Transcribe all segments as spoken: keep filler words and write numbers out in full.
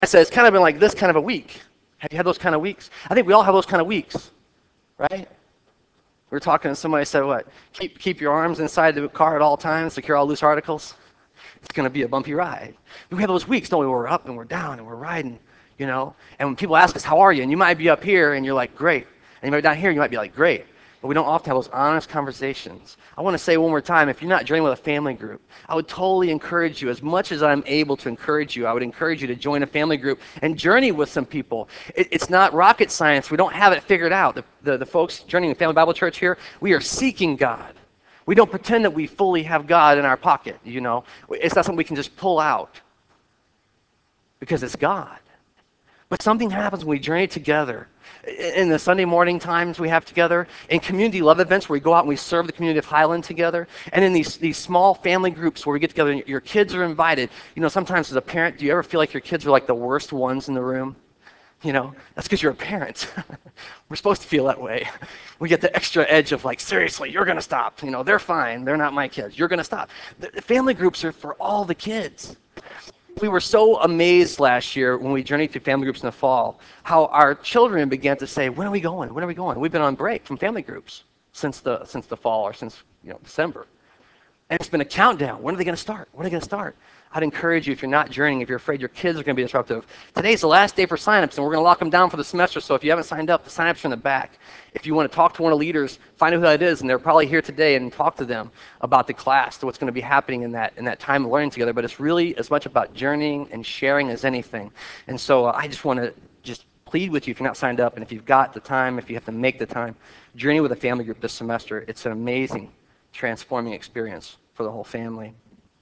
I said, it's kind of been like this kind of a week. Have you had those kind of weeks? I think we all have those kind of weeks, right? We were talking to somebody, said, what? Keep, keep your arms inside the car at all times, secure all loose articles. It's going to be a bumpy ride. We have those weeks, don't we? We're up and we're down and we're riding, you know? And when people ask us, how are you? And you might be up here and you're like, great. And you might be down here and you might be like, great. But we don't often have those honest conversations. I want to say one more time, if you're not joining with a family group, I would totally encourage you, as much as I'm able to encourage you, I would encourage you to join a family group and journey with some people. It, it's not rocket science. We don't have it figured out. The, the, the folks joining the Family Bible Church here, we are seeking God. We don't pretend that we fully have God in our pocket, you know. It's not something we can just pull out because it's God. But something happens when we journey together. In the Sunday morning times we have together, in community love events where we go out and we serve the community of Highland together, and in these, these small family groups where we get together and your kids are invited. You know, sometimes as a parent, do you ever feel like your kids are like the worst ones in the room? You know, that's because you're a parent. We're supposed to feel that way. We get the extra edge of like, seriously, you're going to stop. You know, they're fine. They're not my kids. You're going to stop. The, the family groups are for all the kids. We were so amazed last year when we journeyed through family groups in the fall, how our children began to say, when are we going? When are we going? We've been on break from family groups since the, since the fall or since, you know, December. And it's been a countdown. When are they going to start? When are they going to start? I'd encourage you, if you're not journeying, if you're afraid your kids are going to be disruptive, today's the last day for signups, and we're going to lock them down for the semester. So if you haven't signed up, the signups are in the back. If you want to talk to one of the leaders, find out who that is, and they're probably here today, and talk to them about the class, to what's going to be happening in that in that time of learning together. But it's really as much about journeying and sharing as anything. And so uh, I just want to just plead with you, if you're not signed up, and if you've got the time, if you have to make the time, journey with a family group this semester. It's an amazing, transforming experience for the whole family.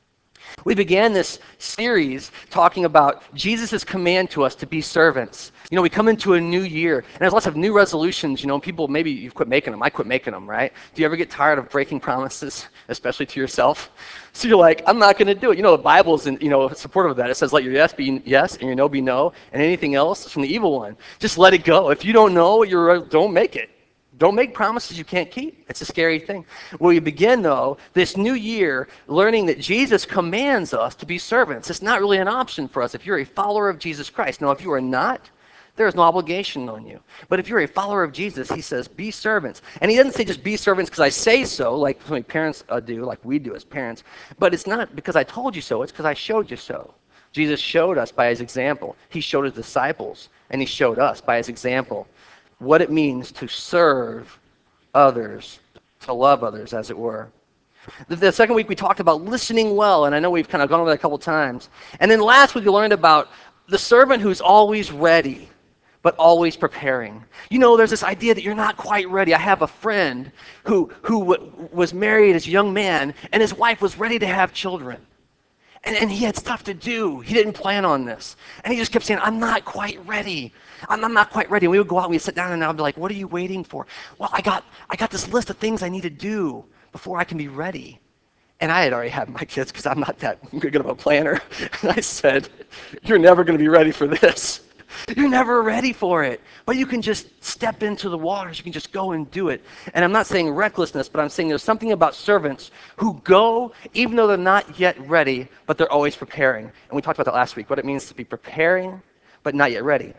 We began this series talking about Jesus' command to us to be servants. You know, we come into a new year, and there's lots of new resolutions. You know, people, maybe you've quit making them. I quit making them, right? Do you ever get tired of breaking promises, especially to yourself? So you're like, I'm not going to do it. You know, the Bible's, in, you know, supportive of that. It says, let your yes be yes, and your no be no, and anything else is from the evil one. Just let it go. If you don't know, you're, don't make it. Don't make promises you can't keep. It's a scary thing. Well, we begin, though, this new year learning that Jesus commands us to be servants. It's not really an option for us if you're a follower of Jesus Christ. Now, if you are not, there is no obligation on you. But if you're a follower of Jesus, he says, be servants. And he doesn't say just be servants because I say so, like so many parents uh, do, like we do as parents. But it's not because I told you so. It's because I showed you so. Jesus showed us by his example. He showed his disciples, and he showed us by his example what it means to serve others, to love others, as it were. The, the second week we talked about listening well, and I know we've kind of gone over that a couple times. And then last week we learned about the servant who's always ready, but always preparing. You know, there's this idea that you're not quite ready. I have a friend who, who w- was married as a young man, and his wife was ready to have children. And, and he had stuff to do. He didn't plan on this. And he just kept saying, I'm not quite ready. I'm, I'm not quite ready. And we would go out and we'd sit down and I'd be like, what are you waiting for? Well, I got, I got this list of things I need to do before I can be ready. And I had already had my kids because I'm not that good of a planner. And I said, you're never going to be ready for this. You're never ready for it. But you can just step into the waters. You can just go and do it. And I'm not saying recklessness, but I'm saying there's something about servants who go even though they're not yet ready, but they're always preparing. And we talked about that last week, what it means to be preparing, but not yet ready.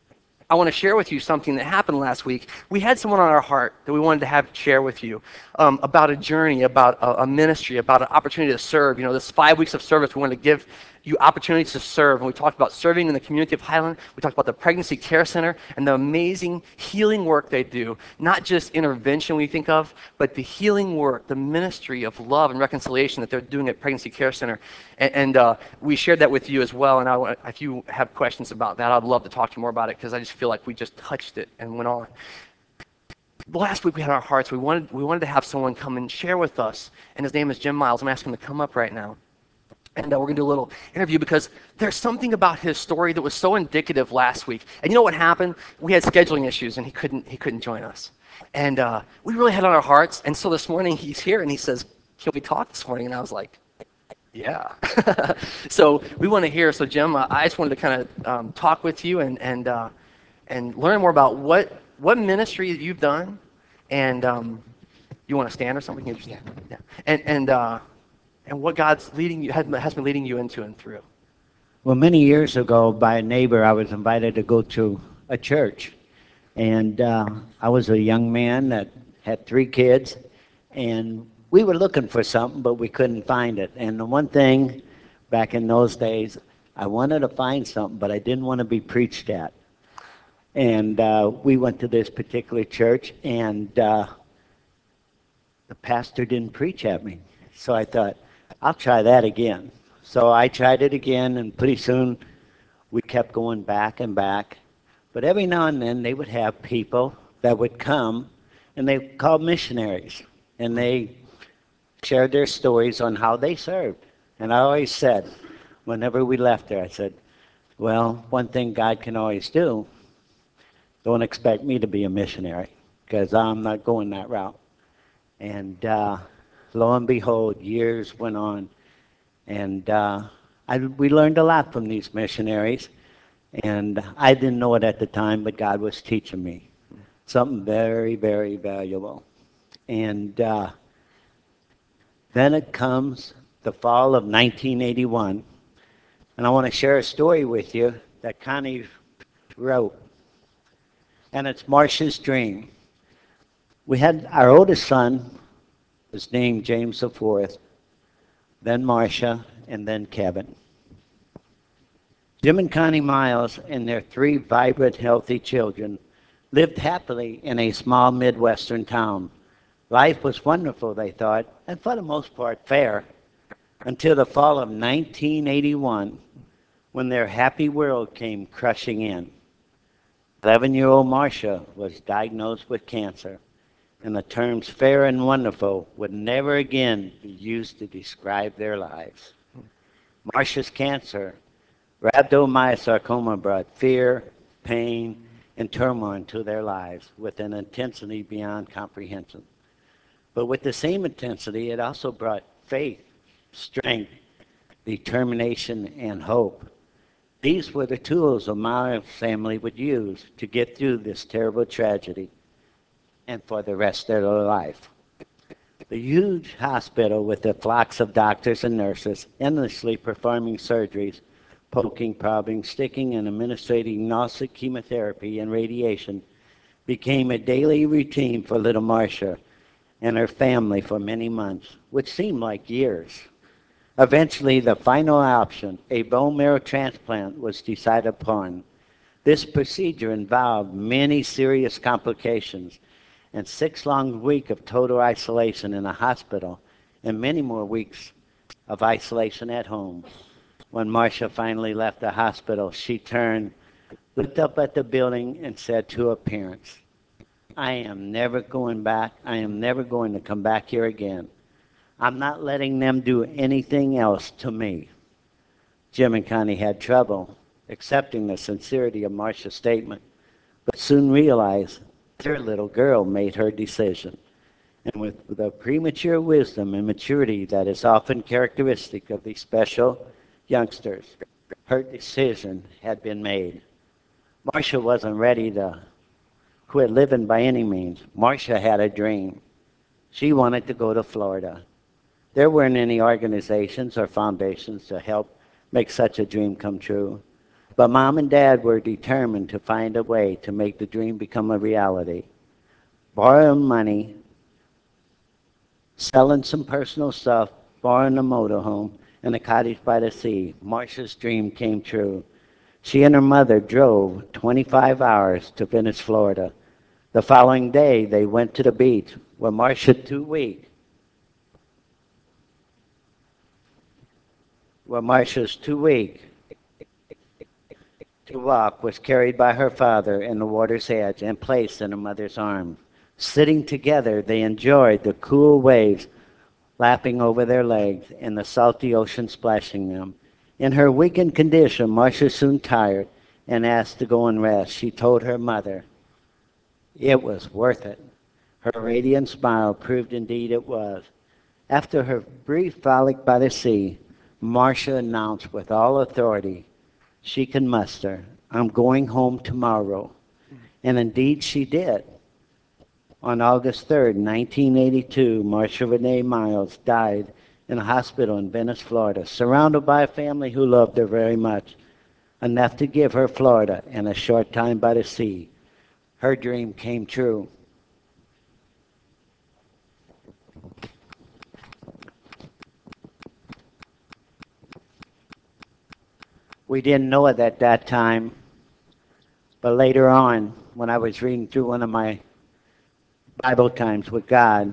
I want to share with you something that happened last week. We had someone on our heart that we wanted to have share with you um, about a journey, about a, a ministry, about an opportunity to serve. You know, this five weeks of service, we want to give you opportunities to serve. And we talked about serving in the community of Highland. We talked about the Pregnancy Care Center and the amazing healing work they do. Not just intervention we think of, but the healing work, the ministry of love and reconciliation that they're doing at Pregnancy Care Center. And, and uh, we shared that with you as well. And I, if you have questions about that, I'd love to talk to you more about it because I just feel like we just touched it and went on. Last week we had our hearts. We wanted, we wanted to have someone come and share with us. And his name is Jim Miles. I'm asking him to come up right now. And uh, we're going to do a little interview because there's something about his story that was so indicative last week. And you know what happened? We had scheduling issues, and he couldn't he couldn't join us. And uh, we really had on our hearts. And so this morning he's here, and he says, "Can we talk this morning?" And I was like, "Yeah." So we want to hear. So Jim, uh, I just wanted to kind of um, talk with you and and uh, and learn more about what what ministry that you've done. And um, you want to stand or something? You can just stand. Yeah. And and. Uh, and what God's leading you has, has been leading you into and through. Well, many years ago, by a neighbor, I was invited to go to a church. And uh, I was a young man that had three kids, and we were looking for something, but we couldn't find it. And the one thing back in those days, I wanted to find something, but I didn't want to be preached at. And uh, we went to this particular church, and uh, the pastor didn't preach at me. So I thought, I'll try that again. So I tried it again, and pretty soon we kept going back and back. But every now and then they would have people that would come, and they called missionaries, and they shared their stories on how they served. And I always said, whenever we left there, I said, well, one thing God can always do, don't expect me to be a missionary, because I'm not going that route. And uh, lo and behold, years went on, and uh, I, we learned a lot from these missionaries. And I didn't know it at the time, but God was teaching me something very, very valuable. And uh, then it comes the fall of nineteen eighty-one. And I want to share a story with you that Connie wrote. And it's Marcia's dream. We had our oldest son was named James the Fourth, then Marcia, and then Kevin. Jim and Connie Miles and their three vibrant, healthy children lived happily in a small Midwestern town. Life was wonderful, they thought, and for the most part fair, until the fall of nineteen eighty-one, when their happy world came crushing in. eleven-year-old Marcia was diagnosed with cancer, and the terms fair and wonderful would never again be used to describe their lives. Marcia's cancer, rhabdomyosarcoma, brought fear, pain, and turmoil into their lives with an intensity beyond comprehension. But with the same intensity, it also brought faith, strength, determination, and hope. These were the tools my family would use to get through this terrible tragedy and for the rest of their life. The huge hospital with the flocks of doctors and nurses endlessly performing surgeries, poking, probing, sticking, and administering nausea, chemotherapy, and radiation became a daily routine for little Marcia and her family for many months, which seemed like years. Eventually, the final option, a bone marrow transplant, was decided upon. This procedure involved many serious complications and six long weeks of total isolation in a hospital and many more weeks of isolation at home. When Marcia finally left the hospital, she turned, looked up at the building, and said to her parents, I am never going back. I am never going to come back here again. I'm not letting them do anything else to me. Jim and Connie had trouble accepting the sincerity of Marcia's statement, but soon realized their little girl made her decision. And with the premature wisdom and maturity that is often characteristic of these special youngsters, her decision had been made. Marcia wasn't ready to quit living by any means. Marcia had a dream. She wanted to go to Florida. There weren't any organizations or foundations to help make such a dream come true. But Mom and Dad were determined to find a way to make the dream become a reality. Borrowing money, selling some personal stuff, borrowing a motorhome, and a cottage by the sea, Marcia's dream came true. She and her mother drove twenty-five hours to Venice, Florida. The following day, they went to the beach, where Marcia, too weak, where Marcia's too weak to walk, was carried by her father in the water's edge and placed in her mother's arms. Sitting together, they enjoyed the cool waves lapping over their legs and the salty ocean splashing them. In her weakened condition, Marcia soon tired and asked to go and rest. She told her mother it was worth it. Her radiant smile proved indeed it was. After her brief frolic by the sea, Marcia announced with all authority she could muster, I'm going home tomorrow. And indeed she did. On August third, nineteen eighty-two, Marcia Renee Miles died in a hospital in Venice, Florida, surrounded by a family who loved her very much, enough to give her Florida and a short time by the sea. Her dream came true. We didn't know it at that time, but later on, when I was reading through one of my Bible times with God,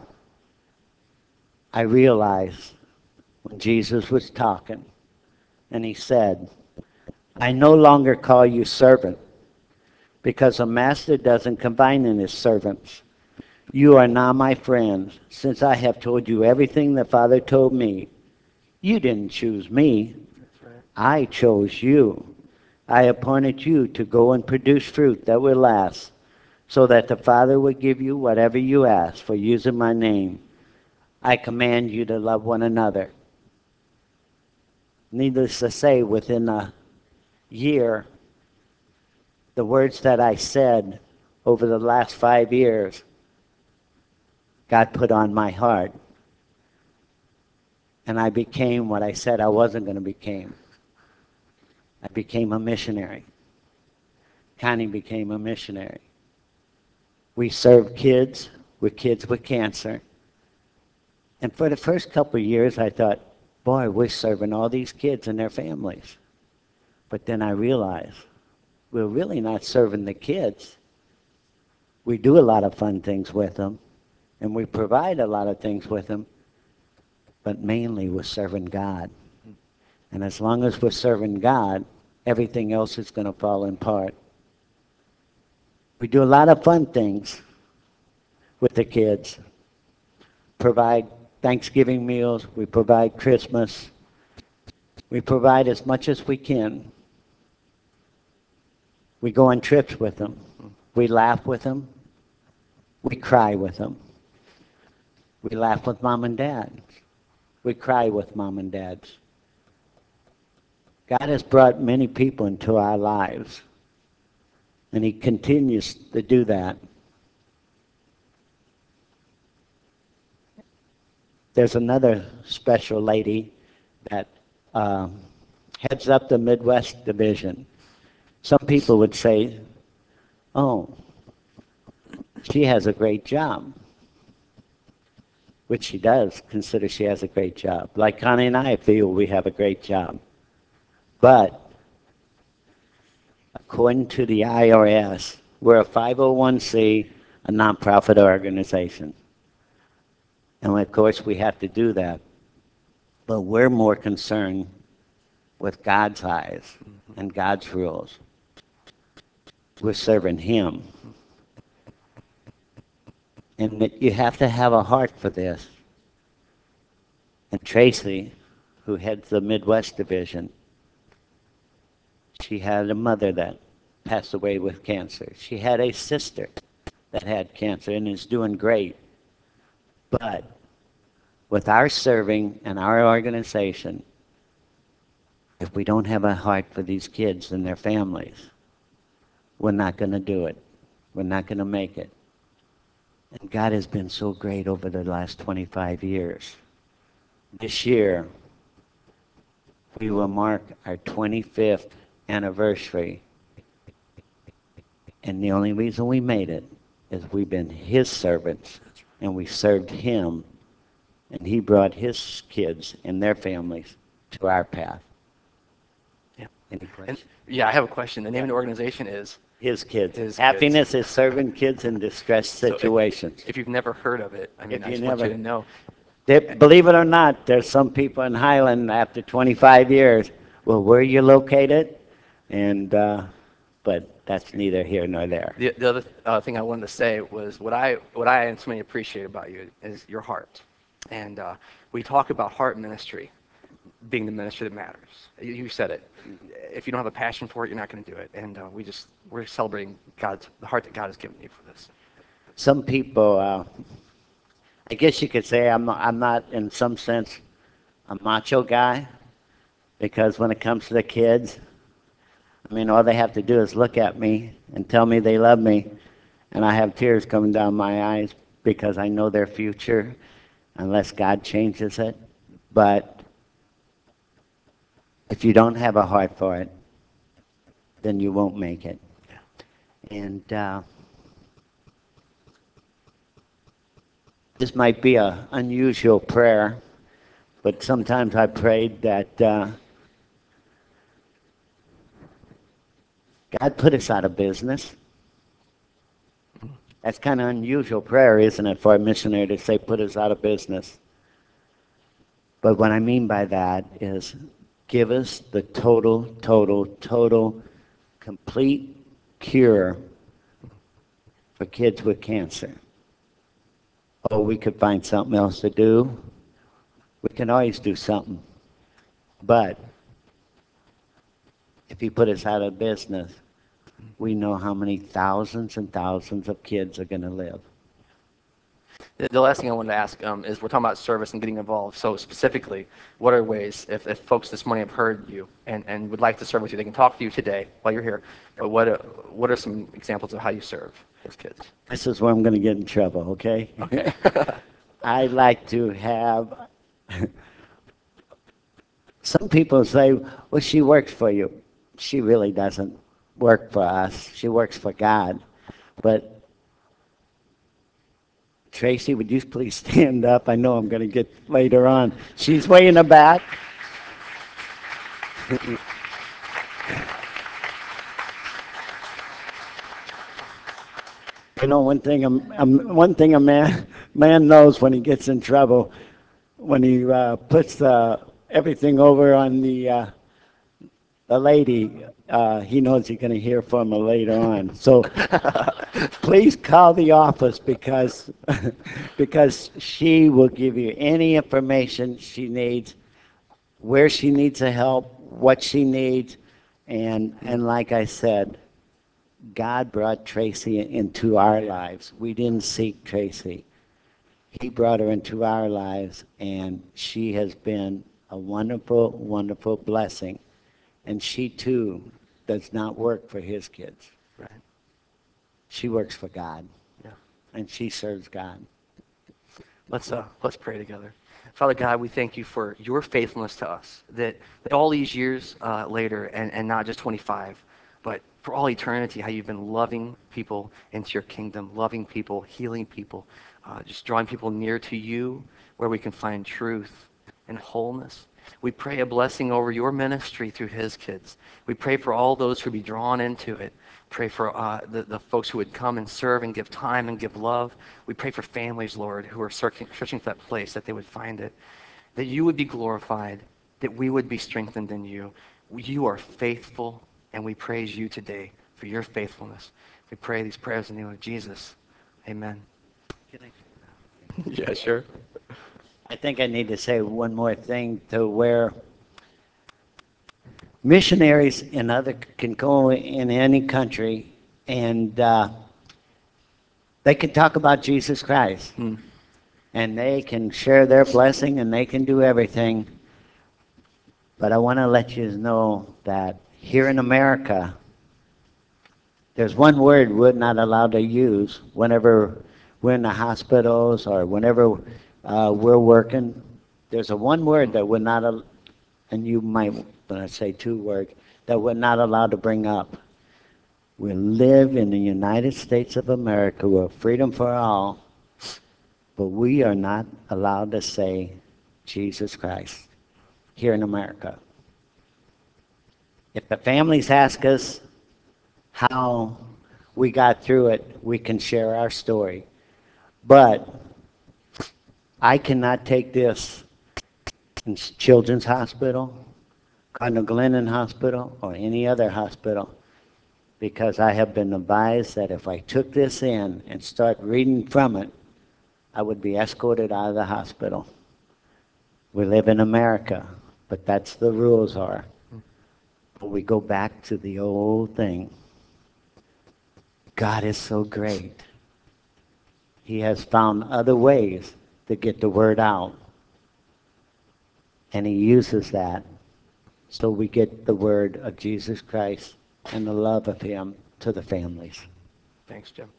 I realized when Jesus was talking, and he said, I no longer call you servant, because a master doesn't confide in his servants. You are now my friends, since I have told you everything the Father told me. You didn't choose me. I chose you. I appointed you to go and produce fruit that will last, so that the Father will give you whatever you ask for using my name. I command you to love one another. Needless to say, within a year, the words that I said over the last five years, God put on my heart. And I became what I said I wasn't going to become. I became a missionary. Connie became a missionary. We served kids with kids with cancer. And for the first couple of years, I thought, boy, we're serving all these kids and their families. But then I realized we're really not serving the kids. We do a lot of fun things with them, and we provide a lot of things with them, but mainly we're serving God. And as long as we're serving God, everything else is going to fall apart. We do a lot of fun things with the kids. Provide Thanksgiving meals, we provide Christmas. We provide as much as we can. We go on trips with them. We laugh with them. We cry with them. We laugh with mom and dad. We cry with mom and dads. God has brought many people into our lives, and he continues to do that. There's another special lady that um, heads up the Midwest division. Some people would say, oh, she has a great job, which she does consider she has a great job. Like Connie and I feel we have a great job. But according to the I R S, we're a five oh one c, a nonprofit organization. And of course we have to do that. But we're more concerned with God's eyes and God's rules. We're serving him. And that you have to have a heart for this. And Tracy, who heads the Midwest division, she had a mother that passed away with cancer. She had a sister that had cancer and is doing great. But with our serving and our organization, if we don't have a heart for these kids and their families, we're not going to do it. We're not going to make it. And God has been so great over the last twenty-five years. This year, we will mark our twenty-fifth anniversary. And the only reason we made it is we've been his servants, and we served him, and he brought his kids and their families to our path. Yeah. Any And, questions? yeah, I have a question. The name of the organization is? His kids. His Happiness kids. is serving kids in distressed So if- situations. If you've never heard of it, I mean, If I you just want you never- to know. There, believe it or not, there's some people in Highland after twenty-five years, well, where are you located? And, uh, but that's neither here nor there. The, the other uh, thing I wanted to say was what I what I and so many appreciate about you is your heart. And uh, we talk about heart ministry being the ministry that matters. You, you said it. If you don't have a passion for it, you're not going to do it. And uh, we just we're celebrating God's the heart that God has given you for this. Some people, uh, I guess you could say I'm not, I'm not in some sense a macho guy, because when it comes to the kids, I mean, all they have to do is look at me and tell me they love me, and I have tears coming down my eyes because I know their future, unless God changes it. But if you don't have a heart for it, then you won't make it. And uh, this might be an unusual prayer, but sometimes I prayed that uh, God put us out of business. That's kind of unusual prayer, isn't it, for a missionary to say, put us out of business. But what I mean by that is give us the total, total, total, complete cure for kids with cancer. Oh, we could find something else to do. We can always do something. But if he put us out of business, we know how many thousands and thousands of kids are going to live. The the last thing I wanted to ask um, is we're talking about service and getting involved. So specifically, what are ways, if, if folks this morning have heard you and, and would like to serve with you, they can talk to you today while you're here. But what are, what are some examples of how you serve those kids? This is where I'm going to get in trouble, okay? Okay. I like to have... Some people say, well, she works for you. She really doesn't work for us. She works for God. But Tracy, would you please stand up? I know I'm going to get later on. She's way in the back. You know, one thing a, a, one thing a man, man knows when he gets in trouble, when he uh, puts uh, everything over on the, uh, the lady, uh, he knows he's going to hear from her later on. So please call the office because, because she will give you any information she needs, where she needs the help, what she needs. And, and like I said, God brought Tracy into our lives. We didn't seek Tracy. He brought her into our lives, and she has been a wonderful, wonderful blessing. And she, too, does not work for his kids. Right. She works for God, Yeah. and she serves God. Let's uh, let's pray together. Father God, we thank you for your faithfulness to us, that, that all these years uh, later, and, and not just twenty-five, but for all eternity, how you've been loving people into your kingdom, loving people, healing people, uh, just drawing people near to you where we can find truth and wholeness. We pray a blessing over your ministry through his kids. We pray for all those who be drawn into it. Pray for uh, the, the folks who would come and serve and give time and give love. We pray for families, Lord, who are searching, searching for that place, that they would find it, that you would be glorified, that we would be strengthened in you. You are faithful, and we praise you today for your faithfulness. We pray these prayers in the name of Jesus. Amen. Yeah, sure. I think I need to say one more thing to where missionaries in other can go in any country and uh, they can talk about Jesus Christ. Hmm. And they can share their blessing and they can do everything. But I want to let you know that here in America, there's one word we're not allowed to use whenever we're in the hospitals or whenever uh, we're working. There's a one word that we're not, al- and you might want to say two words, that we're not allowed to bring up. We live in the United States of America where freedom for all, but we are not allowed to say Jesus Christ here in America. If the families ask us how we got through it, we can share our story. But I cannot take this in Children's Hospital, Cardinal Glennon Hospital, or any other hospital because I have been advised that if I took this in and start reading from it, I would be escorted out of the hospital. We live in America, but that's the rules are. But we go back to the old thing. God is so great. He has found other ways to get the word out. And he uses that so we get the word of Jesus Christ and the love of him to the families. Thanks, Jim.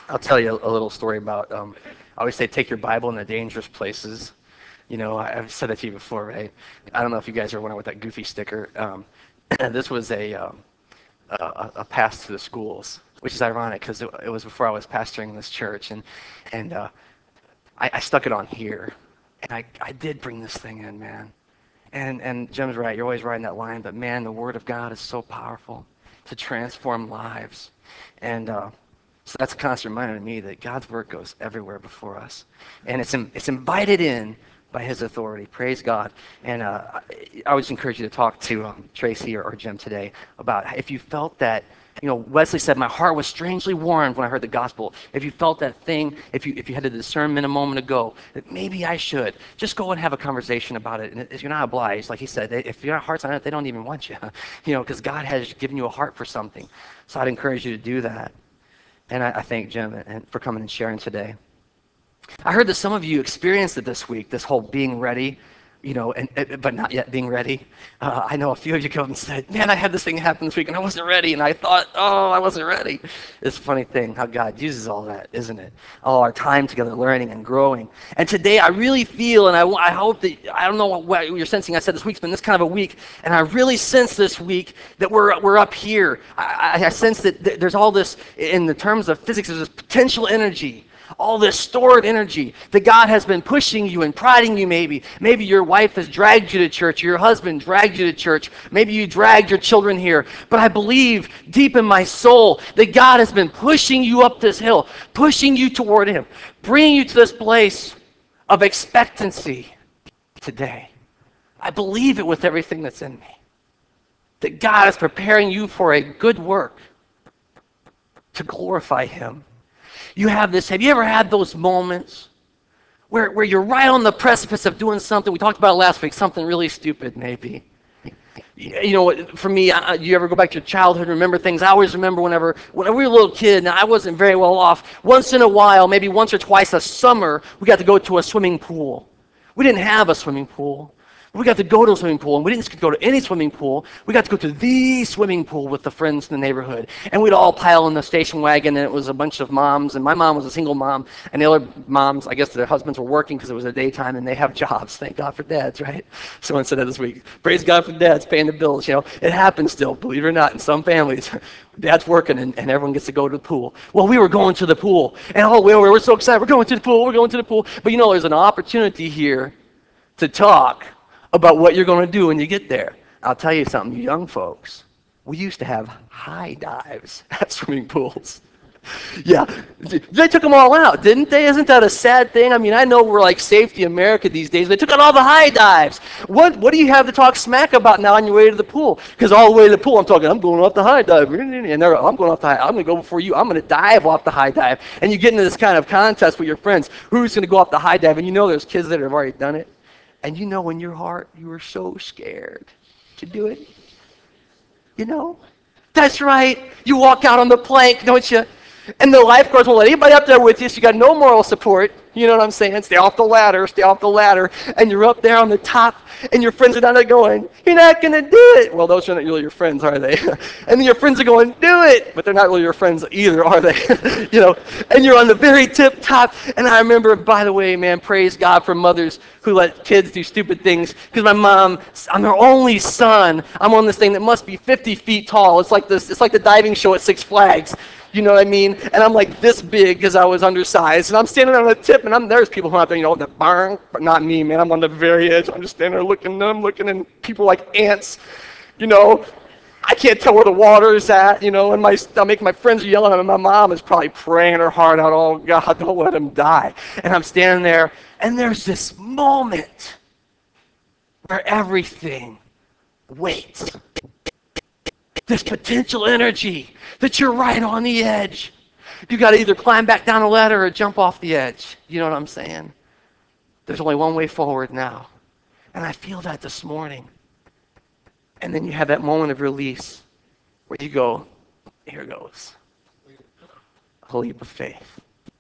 I'll tell you a, a little story about, um, I always say take your Bible in the dangerous places. You know, I, I've said that to you before, right? I don't know if you guys are wondering with that goofy sticker. Um, this was a, um, a, a pass to the schools, which is ironic because it, it was before I was pastoring this church, and and uh, I, I stuck it on here, and I, I did bring this thing in, man. And and Jim's right, you're always riding that line, but man, the Word of God is so powerful to transform lives, and uh, so that's a constant reminder to me that God's Word goes everywhere before us, and it's in, it's invited in by His authority. Praise God. And uh, I I always encourage you to talk to um, Tracy or, or Jim today about if you felt that. You know, Wesley said, "My heart was strangely warmed when I heard the gospel." If you felt that thing, if you if you had a discernment a moment ago, that maybe I should just go and have a conversation about it. And if you're not obliged, like he said, if your heart's on it, they don't even want you. You know, because God has given you a heart for something. So I'd encourage you to do that. And I, I thank Jim and for coming and sharing today. I heard that some of you experienced it this week, this whole being ready, you know, and, and but not yet being ready. Uh, I know a few of you come and said, "Man, I had this thing happen this week and I wasn't ready." And I thought, "Oh, I wasn't ready." It's a funny thing how God uses all that, isn't it? All our time together learning and growing. And today I really feel, and I, I hope that, I don't know what, what you're sensing. I said this week's been this kind of a week, and I really sense this week that we're, we're up here. I, I, I sense that th- there's all this, in the terms of physics, there's this potential energy, all this stored energy that God has been pushing you and prodding you maybe. Maybe your wife has dragged you to church, your husband dragged you to church, maybe you dragged your children here. But I believe deep in my soul that God has been pushing you up this hill, pushing you toward Him, bringing you to this place of expectancy today. I believe it with everything that's in me. That God is preparing you for a good work to glorify Him. You have this, have you ever had those moments where, where you're right on the precipice of doing something? We talked about it last week, something really stupid maybe. You know, for me, uh, you ever go back to your childhood and remember things? I always remember whenever, when we were a little kid, and I wasn't very well off, once in a while, maybe once or twice a summer, we got to go to a swimming pool. We didn't have a swimming pool. We got to go to a swimming pool, and we didn't just go to any swimming pool. We got to go to the swimming pool with the friends in the neighborhood. And we'd all pile in the station wagon, and it was a bunch of moms. And my mom was a single mom, and the other moms, I guess their husbands were working because it was a daytime, and they have jobs. Thank God for dads, right? Someone said that this week. Praise God for dads paying the bills. You know, it happens still, believe it or not, in some families. Dad's working, and, and everyone gets to go to the pool. Well, we were going to the pool, and oh, we were, we're so excited. We're going to the pool. We're going to the pool. But you know, there's an opportunity here to talk about what you're going to do when you get there. I'll tell you something, you young folks, we used to have high dives at swimming pools. Yeah, they took them all out, didn't they? Isn't that a sad thing? I mean, I know we're like Safety America these days. They took out all the high dives. What what do you have to talk smack about now on your way to the pool? Because all the way to the pool, I'm talking, I'm going off the high dive. And they're, I'm going off the high, I'm going to go before you. I'm going to dive off the high dive. And you get into this kind of contest with your friends. Who's going to go off the high dive? And you know there's kids that have already done it. And you know in your heart, you were so scared to do it. You know? That's right. You walk out on the plank, don't you? And the lifeguards won't let anybody up there with you, so you got no moral support. You know what I'm saying? Stay off the ladder, stay off the ladder. And you're up there on the top, and your friends are down there going, "You're not going to do it." Well, those are not really your friends, are they? And then your friends are going, "Do it." But they're not really your friends either, are they? You know, and you're on the very tip top. And I remember, by the way, man, praise God for mothers who let kids do stupid things. Because my mom, I'm her only son. I'm on this thing that must be fifty feet tall. It's like this. It's like the diving show at Six Flags. You know what I mean? And I'm like this big because I was undersized. And I'm standing on the tip, and I'm there's people who are out there, you know, the barn, but not me, man. I'm on the very edge. I'm just standing there looking, and I'm looking, and people like ants, you know. I can't tell where the water is at, you know, and my stomach, my friends are yelling at me. My mom is probably praying her heart out, "Oh, God, don't let him die." And I'm standing there, and there's this moment where everything waits. This potential energy that you're right on the edge. You got to either climb back down the ladder or jump off the edge. You know what I'm saying? There's only one way forward now. And I feel that this morning. And then you have that moment of release where you go, "Here goes. A leap of faith."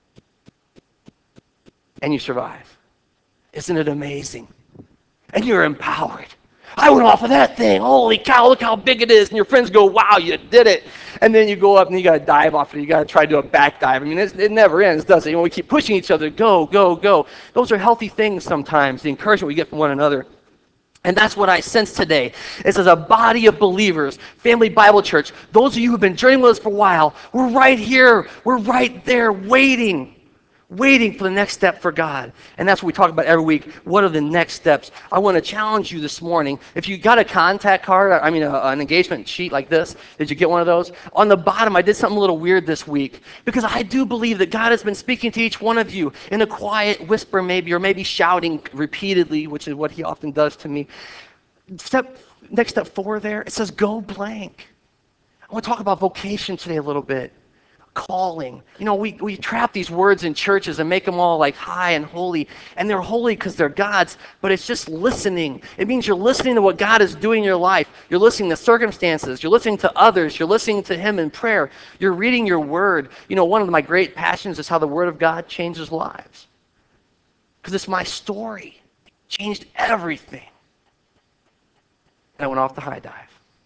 And you survive. Isn't it amazing? And you're empowered. I went off of that thing. Holy cow, look how big it is. And your friends go, "Wow, you did it." and then you go up and you got to dive off it. You got to try to do a back dive. I mean, it's, it never ends, does it? You know, we keep pushing each other, go, go, go. Those are healthy things sometimes, the encouragement we get from one another. And that's what I sense today, is as a body of believers, Family Bible Church, those of you who've been journeying with us for a while, we're right here, we're right there waiting, waiting for the next step for God. And that's what we talk about every week. What are the next steps? I want to challenge you this morning. If you got a contact card, I mean a, an engagement sheet like this, did you get one of those? On the bottom, I did something a little weird this week, because I do believe that God has been speaking to each one of you in a quiet whisper maybe, or maybe shouting repeatedly, which is what he often does to me. Step, next step four there, it says go blank. I want to talk about vocation today a little bit. Calling. You know, we, we trap these words in churches and make them all like high and holy, and they're holy because they're God's, but it's just listening. It means you're listening to what God is doing in your life. You're listening to circumstances. You're listening to others. You're listening to him in prayer. You're reading your word. You know, one of my great passions is how the word of God changes lives. Because it's my story. It changed everything. And I went off the high dive.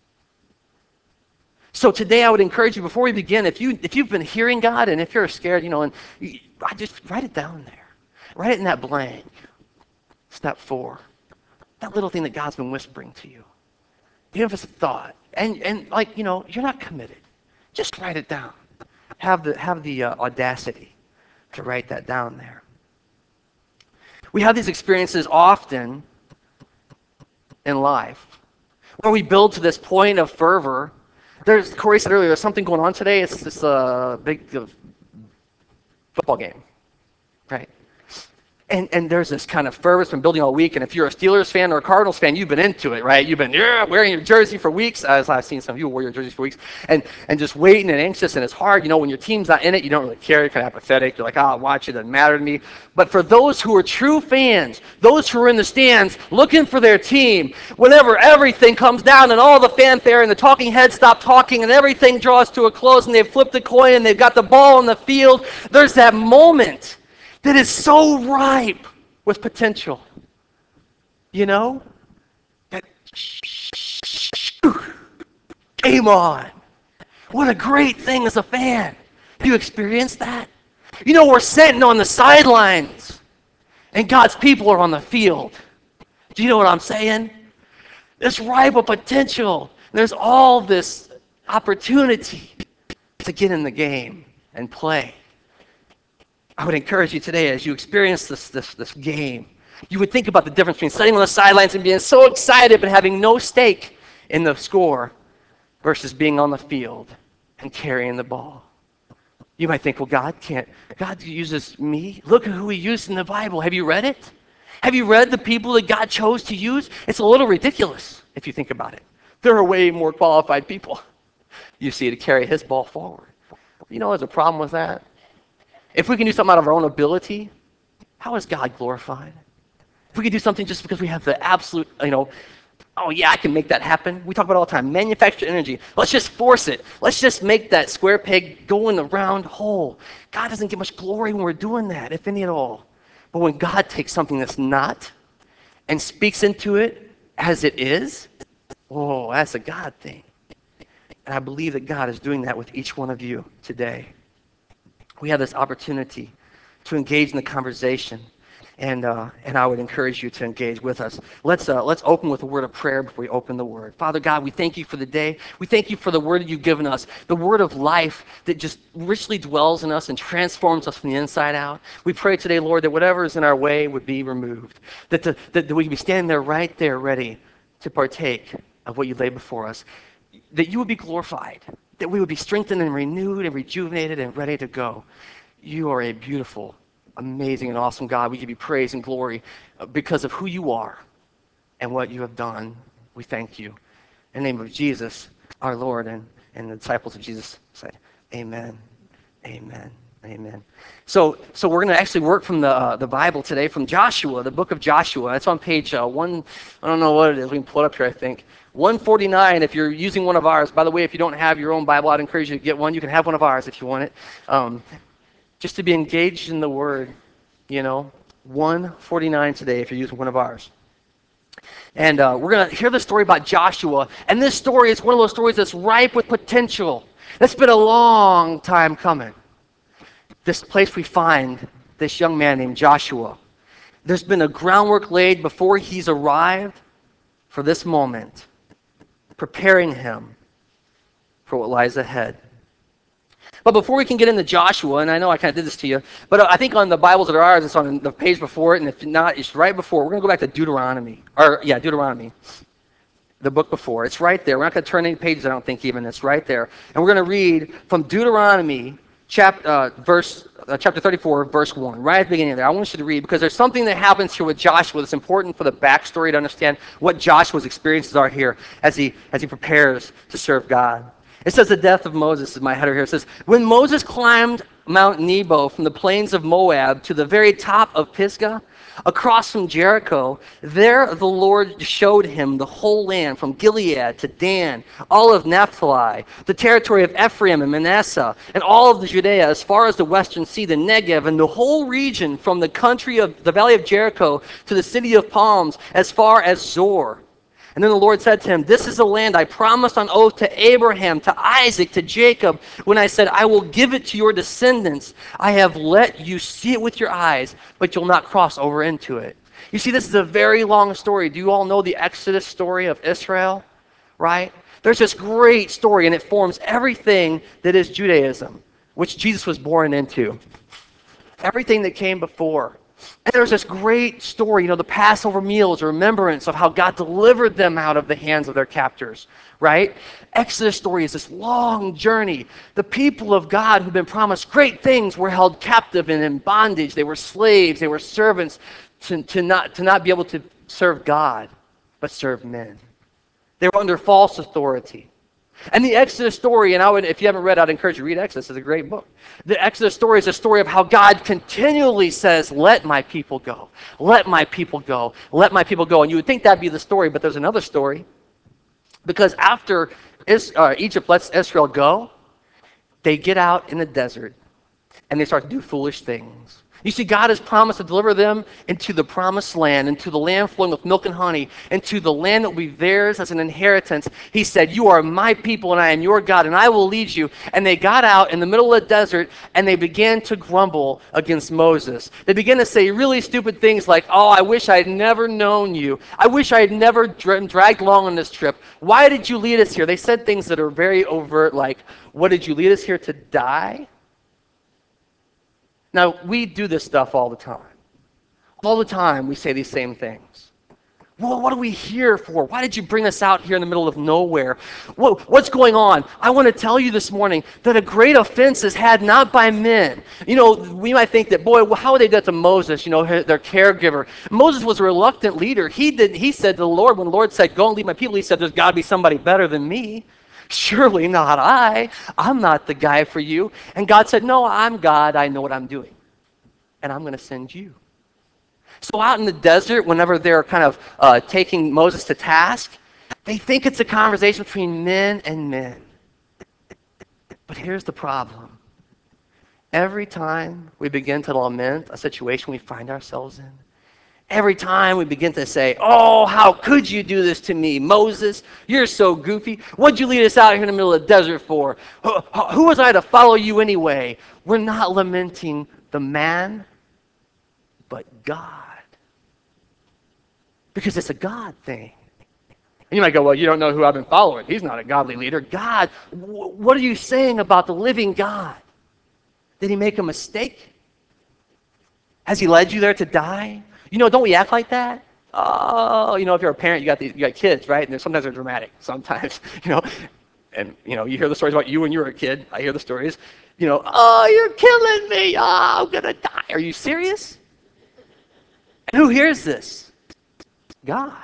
So today I would encourage you, before we begin, if, you, if you've been hearing God, and if you're scared, you know, and you, I just write it down there. Write it in that blank. Step four. That little thing that God's been whispering to you. Even if it's a thought. And, and like, you know, you're not committed. Just write it down. Have the, have the uh, audacity to write that down there. We have these experiences often in life where we build to this point of fervor. There's, Corey said earlier, there's something going on today. It's this uh, big uh, football game, right? And and there's this kind of fervor that's been building all week. And if you're a Steelers fan or a Cardinals fan, you've been into it, right? You've been yeah, wearing your jersey for weeks. As I've seen some of you wear your jerseys for weeks, and and just waiting and anxious. And it's hard, you know, when your team's not in it, you don't really care. You're kind of apathetic. You're like, oh, I'll watch it. It doesn't matter to me. But for those who are true fans, those who are in the stands looking for their team, whenever everything comes down and all the fanfare and the talking heads stop talking and everything draws to a close and they've flipped the coin and they've got the ball on the field, there's that moment that is so ripe with potential. You know? That game on. What a great thing as a fan. Have you experienced that? You know, we're sitting on the sidelines and God's people are on the field. Do you know what I'm saying? There's ripe with potential. There's all this opportunity to get in the game and play. I would encourage you today, as you experience this, this, this game, you would think about the difference between sitting on the sidelines and being so excited but having no stake in the score versus being on the field and carrying the ball. You might think, well, God can't. God uses me. Look at who he used in the Bible. Have you read it? Have you read the people that God chose to use? It's a little ridiculous if you think about it. There are way more qualified people, you see, to carry his ball forward. You know, there's a problem with that. If we can do something out of our own ability, how is God glorified? If we can do something just because we have the absolute, you know, oh yeah, I can make that happen. We talk about it all the time, manufactured energy. Let's just force it. Let's just make that square peg go in the round hole. God doesn't get much glory when we're doing that, if any at all. But when God takes something that's not and speaks into it as it is, oh, that's a God thing. And I believe that God is doing that with each one of you today. We have this opportunity to engage in the conversation, and uh, and I would encourage you to engage with us. Let's uh, let's open with a word of prayer before we open the Word. Father God, we thank you for the day. We thank you for the Word that you've given us, the Word of life that just richly dwells in us and transforms us from the inside out. We pray today, Lord, that whatever is in our way would be removed, that, the, that, that we could be standing there right there ready to partake of what you lay before us, that you would be glorified, that we would be strengthened and renewed and rejuvenated and ready to go. You are a beautiful, amazing, and awesome God. We give you praise and glory because of who you are and what you have done. We thank you. In the name of Jesus, our Lord, and, and the disciples of Jesus said, amen, amen, amen. So so we're going to actually work from the uh, the Bible today, from Joshua, the book of Joshua. That's on page uh, one, I don't know what it is. We can pull it up here, I think. one forty-nine, if you're using one of ours. By the way, if you don't have your own Bible, I'd encourage you to get one. You can have one of ours if you want it. Um, just to be engaged in the Word, you know. one forty-nine today if you're using one of ours. And uh, we're going to hear the story about Joshua. And this story is one of those stories that's ripe with potential. That's been a long time coming. This place we find this young man named Joshua. There's been a groundwork laid before he's arrived for this moment, preparing him for what lies ahead. But before we can get into Joshua, and I know I kind of did this to you, but I think on the Bibles that are ours, it's on the page before it, and if not, it's right before. We're going to go back to Deuteronomy. Or, yeah, Deuteronomy. The book before. It's right there. We're not going to turn any pages, I don't think, even. It's right there. And we're going to read from Deuteronomy chap, uh, verse, uh, chapter thirty-four, verse one, right at the beginning there. I want you to read, because there's something that happens here with Joshua that's important for the backstory to understand what Joshua's experiences are here as he, as he prepares to serve God. It says the death of Moses is my header here. It says, when Moses climbed Mount Nebo from the plains of Moab to the very top of Pisgah, across from Jericho, there the Lord showed him the whole land from Gilead to Dan, all of Naphtali, the territory of Ephraim and Manasseh, and all of the Judea as far as the western sea, the Negev, and the whole region from the country of the valley of Jericho to the city of palms as far as Zor. And then the Lord said to him, this is the land I promised on oath to Abraham, to Isaac, to Jacob, when I said, I will give it to your descendants. I have let you see it with your eyes, but you'll not cross over into it. You see, this is a very long story. Do you all know the Exodus story of Israel? Right? There's this great story, and it forms everything that is Judaism, which Jesus was born into. Everything that came before. And there's this great story, you know, the Passover meal is a remembrance of how God delivered them out of the hands of their captors, right? Exodus story is this long journey. The people of God who've been promised great things were held captive and in bondage. They were slaves. They were servants to, to, not, to not be able to serve God, but serve men. They were under false authority. And the Exodus story, and I would, if you haven't read, I'd encourage you to read Exodus. It's a great book. The Exodus story is a story of how God continually says, let my people go. Let my people go. Let my people go. And you would think that'd be the story, but there's another story. Because after Is, uh, Egypt lets Israel go, they get out in the desert, and they start to do foolish things. You see, God has promised to deliver them into the promised land, into the land flowing with milk and honey, into the land that will be theirs as an inheritance. He said, you are my people and I am your God and I will lead you. And they got out in the middle of the desert and they began to grumble against Moses. They began to say really stupid things like, oh, I wish I had never known you. I wish I had never dra- dragged along on this trip. Why did you lead us here? They said things that are very overt, like, what, did you lead us here to die? Now, we do this stuff all the time. All the time, we say these same things. Well, what are we here for? Why did you bring us out here in the middle of nowhere? What, what's going on? I want to tell you this morning that a great offense is had not by men. You know, we might think that, boy, well, how would they do that to Moses, you know, their caregiver? Moses was a reluctant leader. He did. He said to the Lord, when the Lord said, go and lead my people, he said, there's got to be somebody better than me. Surely not I. I'm not the guy for you. And God said, no, I'm God. I know what I'm doing. And I'm going to send you. So out in the desert, whenever they're kind of uh, taking Moses to task, they think it's a conversation between men and men. But here's the problem. Every time we begin to lament a situation we find ourselves in, every time we begin to say, oh, how could you do this to me, Moses? You're so goofy. What'd you lead us out here in the middle of the desert for? Who, who was I to follow you anyway? We're not lamenting the man, but God. Because it's a God thing. And you might go, well, you don't know who I've been following. He's not a godly leader. God, what are you saying about the living God? Did he make a mistake? Has he led you there to die? You know, don't we act like that? Oh, you know, if you're a parent, you got these, you got kids, right? And they're, sometimes they're dramatic. Sometimes, you know, and you know, you hear the stories about you when you were a kid. I hear the stories. You know, oh, you're killing me. Oh, I'm gonna die. Are you serious? And who hears this? God.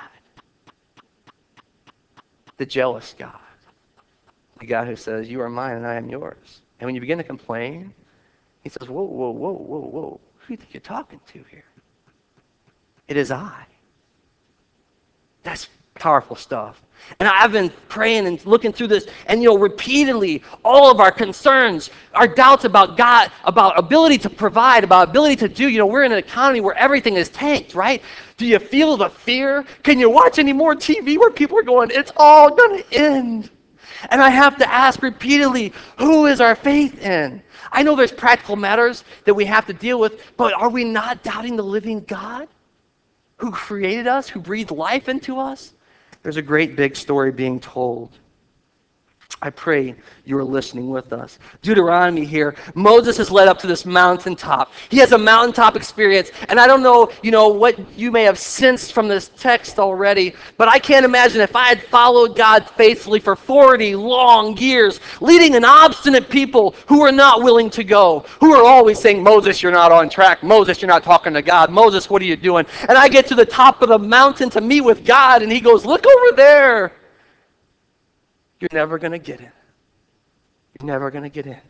The jealous God. The God who says, you are mine and I am yours. And when you begin to complain, he says, whoa, whoa, whoa, whoa, whoa. Who do you think you're talking to here? It is I. That's powerful stuff. And I've been praying and looking through this, and you know, repeatedly, all of our concerns, our doubts about God, about ability to provide, about ability to do, you know, we're in an economy where everything is tanked, right? Do you feel the fear? Can you watch any more T V where people are going, it's all going to end? And I have to ask repeatedly, who is our faith in? I know there's practical matters that we have to deal with, but are we not doubting the living God who created us, who breathed life into us? There's a great big story being told. I pray you are listening with us. Deuteronomy here, Moses is led up to this mountaintop. He has a mountaintop experience, and I don't know, you know, what you may have sensed from this text already, but I can't imagine if I had followed God faithfully for forty long years, leading an obstinate people who are not willing to go, who are always saying, Moses, you're not on track. Moses, you're not talking to God. Moses, what are you doing? And I get to the top of the mountain to meet with God, and he goes, look over there. You're never going to get in. You're never going to get in.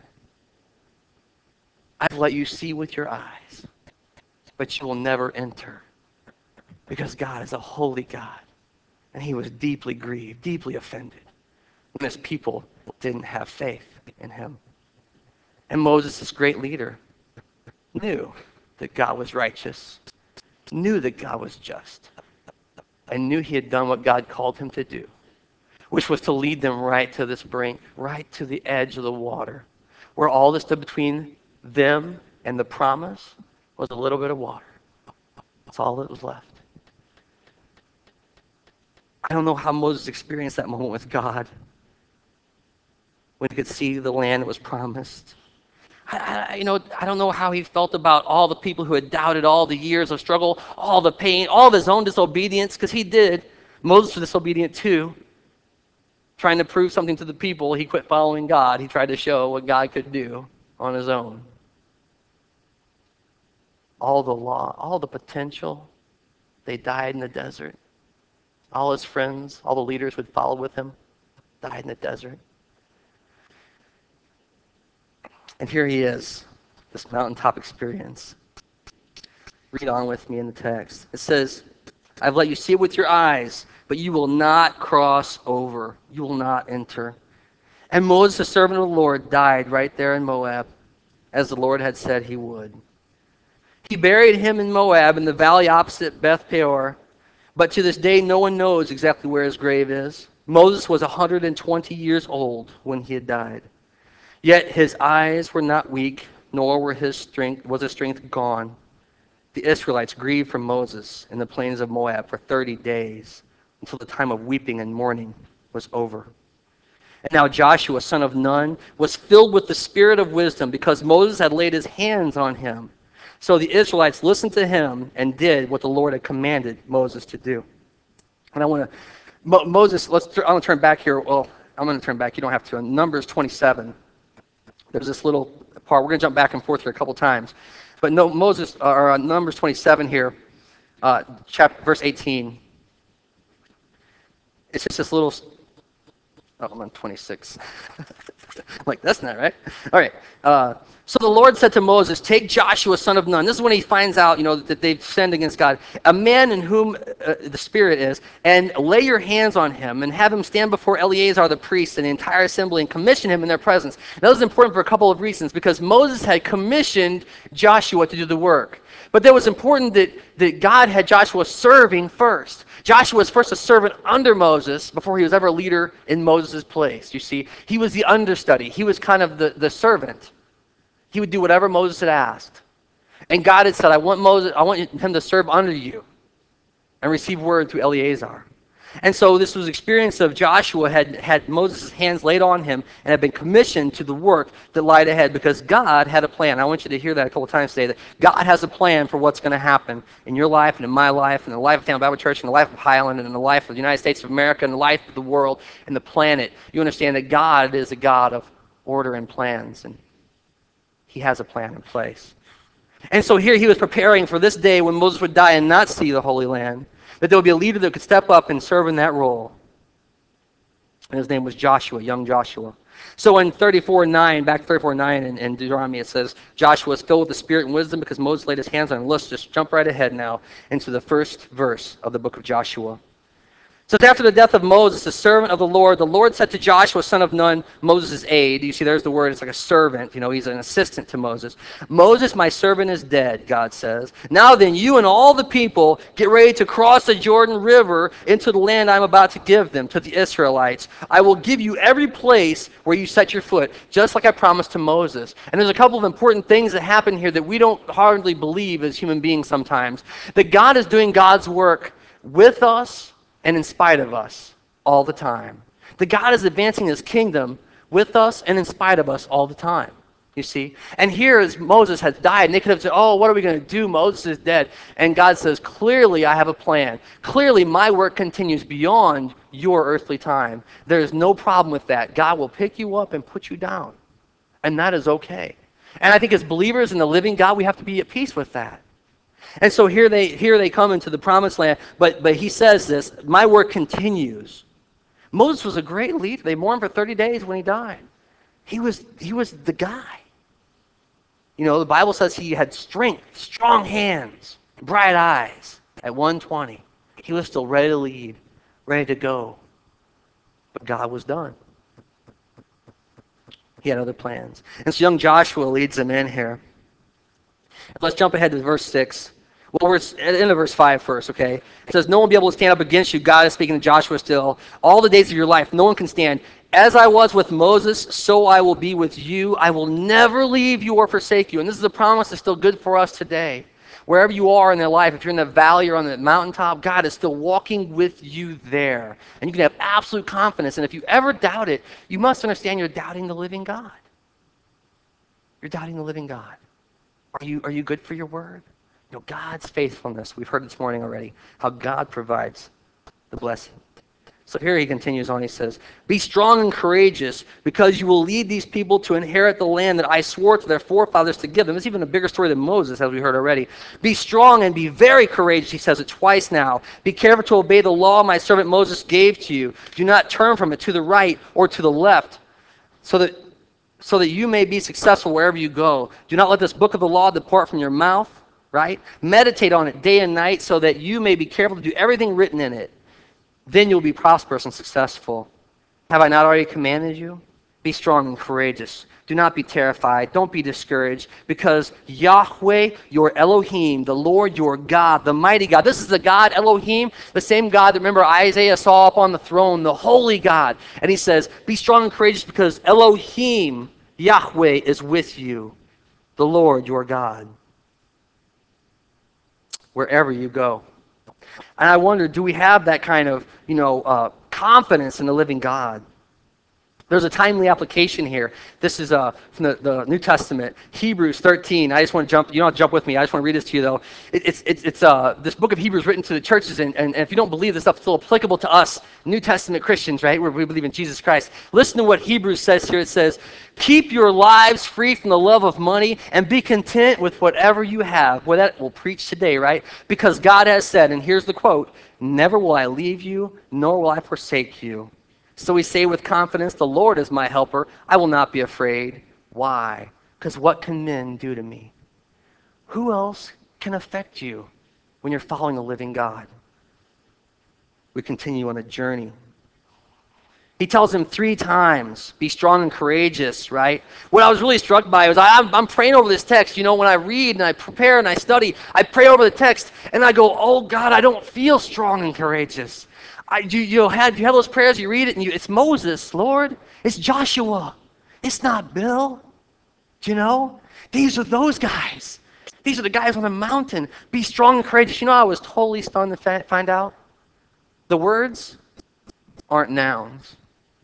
I've let you see with your eyes, but you will never enter because God is a holy God. And he was deeply grieved, deeply offended when his people didn't have faith in him. And Moses, this great leader, knew that God was righteous, knew that God was just, and knew he had done what God called him to do, which was to lead them right to this brink, right to the edge of the water, where all that stood between them and the promise was a little bit of water. That's all that was left. I don't know how Moses experienced that moment with God when he could see the land that was promised. I, I, you know, I don't know how he felt about all the people who had doubted, all the years of struggle, all the pain, all of his own disobedience, because he did. Moses was disobedient too. Trying to prove something to the people, he quit following God. He tried to show what God could do on his own. All the law, all the potential, they died in the desert. All his friends, all the leaders who had followed with him, died in the desert. And here he is, this mountaintop experience. Read on with me in the text. It says, I've let you see it with your eyes, but you will not cross over. You will not enter. And Moses, the servant of the Lord, died right there in Moab, as the Lord had said he would. He buried him in Moab in the valley opposite Beth Peor, but to this day no one knows exactly where his grave is. Moses was one hundred twenty years old when he had died. Yet his eyes were not weak, nor were his strength, was his strength gone. The Israelites grieved for Moses in the plains of Moab for thirty days, until the time of weeping and mourning was over. And now Joshua, son of Nun, was filled with the spirit of wisdom because Moses had laid his hands on him. So the Israelites listened to him and did what the Lord had commanded Moses to do. And I want to, Mo, Moses, let's, I'm going to turn back here. Well, I'm going to turn back. You don't have to. In Numbers twenty-seven, there's this little part. We're going to jump back and forth here a couple times. But no, Moses, or uh, Numbers twenty-seven here, uh, chapter, verse eighteen. It's just this little, oh, I'm on twenty-six. I'm like, that's not right. All right. Uh, so the Lord said to Moses, take Joshua, son of Nun. This is when he finds out, you know, that they've sinned against God. A man in whom uh, the Spirit is, and lay your hands on him, and have him stand before Eleazar the priest and the entire assembly, and commission him in their presence. Now, this is important for a couple of reasons, because Moses had commissioned Joshua to do the work. But it was important that, that God had Joshua serving first. Joshua was first a servant under Moses before he was ever a leader in Moses' place, you see. He was the understudy. He was kind of the, the servant. He would do whatever Moses had asked. And God had said, I want Moses, I want him to serve under you and receive word through Eleazar. And so this was experience of Joshua had had Moses' hands laid on him and had been commissioned to the work that lied ahead because God had a plan. I want you to hear that a couple times today, that God has a plan for what's going to happen in your life and in my life and in the life of Family Bible Church and the life of Highland and in the life of the United States of America and the life of the world and the planet. You understand that God is a God of order and plans, and he has a plan in place. And so here he was preparing for this day when Moses would die and not see the Holy Land, that there would be a leader that could step up and serve in that role. And his name was Joshua, young Joshua. So in thirty-four nine, back to thirty-four nine in, in Deuteronomy, it says, Joshua was filled with the Spirit and wisdom because Moses laid his hands on him. Let's just jump right ahead now into the first verse of the book of Joshua. It So after the death of Moses, the servant of the Lord, the Lord said to Joshua, son of Nun, Moses' aide. You see, there's the word. It's like a servant. You know, he's an assistant to Moses. Moses, my servant, is dead, God says. Now then, you and all the people get ready to cross the Jordan River into the land I'm about to give them, to the Israelites. I will give you every place where you set your foot, just like I promised to Moses. And there's a couple of important things that happen here that we don't hardly believe as human beings sometimes. That God is doing God's work with us and in spite of us all the time. That God is advancing his kingdom with us and in spite of us all the time, you see. And here as Moses has died, and they could have said, oh, what are we going to do? Moses is dead. And God says, clearly I have a plan. Clearly my work continues beyond your earthly time. There is no problem with that. God will pick you up and put you down. And that is okay. And I think as believers in the living God, we have to be at peace with that. And so here they here they come into the promised land, but but he says this, my work continues. Moses was a great leader. They mourned for thirty days when he died. He was he was the guy. You know, the Bible says he had strength, strong hands, bright eyes at one twenty. He was still ready to lead, ready to go. But God was done. He had other plans. And so young Joshua leads them in here. Let's jump ahead to verse six. Well, we're at the end of verse five first, okay? It says, no one will be able to stand up against you. God is speaking to Joshua still. All the days of your life, no one can stand. As I was with Moses, so I will be with you. I will never leave you or forsake you. And this is a promise that's still good for us today. Wherever you are in their life, if you're in the valley or on the mountaintop, God is still walking with you there. And you can have absolute confidence. And if you ever doubt it, you must understand you're doubting the living God. You're doubting the living God. Are you, are you good for your word? You know, God's faithfulness, we've heard this morning already, how God provides the blessing. So here he continues on, he says, be strong and courageous because you will lead these people to inherit the land that I swore to their forefathers to give them. It's even a bigger story than Moses, as we heard already. Be strong and be very courageous, he says it twice now. Be careful to obey the law my servant Moses gave to you. Do not turn from it to the right or to the left, so that so that you may be successful wherever you go. Do not let this book of the law depart from your mouth, right? Meditate on it day and night so that you may be careful to do everything written in it. Then you'll be prosperous and successful. Have I not already commanded you? Be strong and courageous. Do not be terrified. Don't be discouraged, because Yahweh, your Elohim, the Lord your God, the mighty God. This is the God Elohim, the same God that, remember, Isaiah saw up on the throne, the holy God. And he says, be strong and courageous because Elohim, Yahweh, is with you, the Lord your God, wherever you go. And I wonder, do we have that kind of, you know, uh, confidence in the living God? There's a timely application here. This is uh, from the, the New Testament, Hebrews thirteen. I just want to jump, you don't have to jump with me. I just want to read this to you, though. It, it's it's, it's uh, this book of Hebrews written to the churches, and, and, and if you don't believe this stuff, it's still applicable to us, New Testament Christians, right, where we believe in Jesus Christ. Listen to what Hebrews says here. It says, keep your lives free from the love of money and be content with whatever you have. Well, that we'll preach today, right? Because God has said, and here's the quote, never will I leave you, nor will I forsake you. So we say with confidence, the Lord is my helper. I will not be afraid. Why? Because what can men do to me? Who else can affect you when you're following the living God? We continue on a journey. He tells him three times, be strong and courageous, right? What I was really struck by was I, I'm, I'm praying over this text. You know, when I read and I prepare and I study, I pray over the text and I go, oh God, I don't feel strong and courageous. I, you, you, have, you have those prayers, you read it, and you, it's Moses, Lord. It's Joshua. It's not Bill. Do you know? These are those guys. These are the guys on the mountain. Be strong and courageous. You know, I was totally stunned to fa- find out. The words aren't nouns.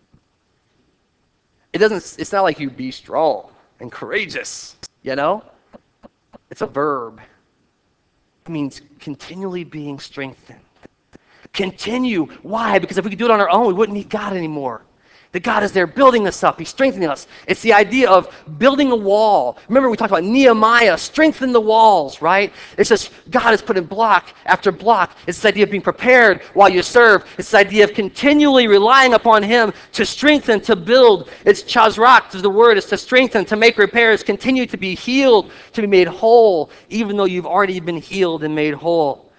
It doesn't, it's not like you be strong and courageous, you know? It's a verb. It means continually being strengthened. Continue. Why? Because if we could do it on our own, we wouldn't need God anymore. That God is there building us up. He's strengthening us. It's the idea of building a wall. Remember we talked about Nehemiah, strengthen the walls, right? It's just God is putting block after block. It's the idea of being prepared while you serve. It's the idea of continually relying upon him to strengthen, to build. It's chazrak, is the word. It's to strengthen, to make repairs, continue to be healed, to be made whole, even though you've already been healed and made whole.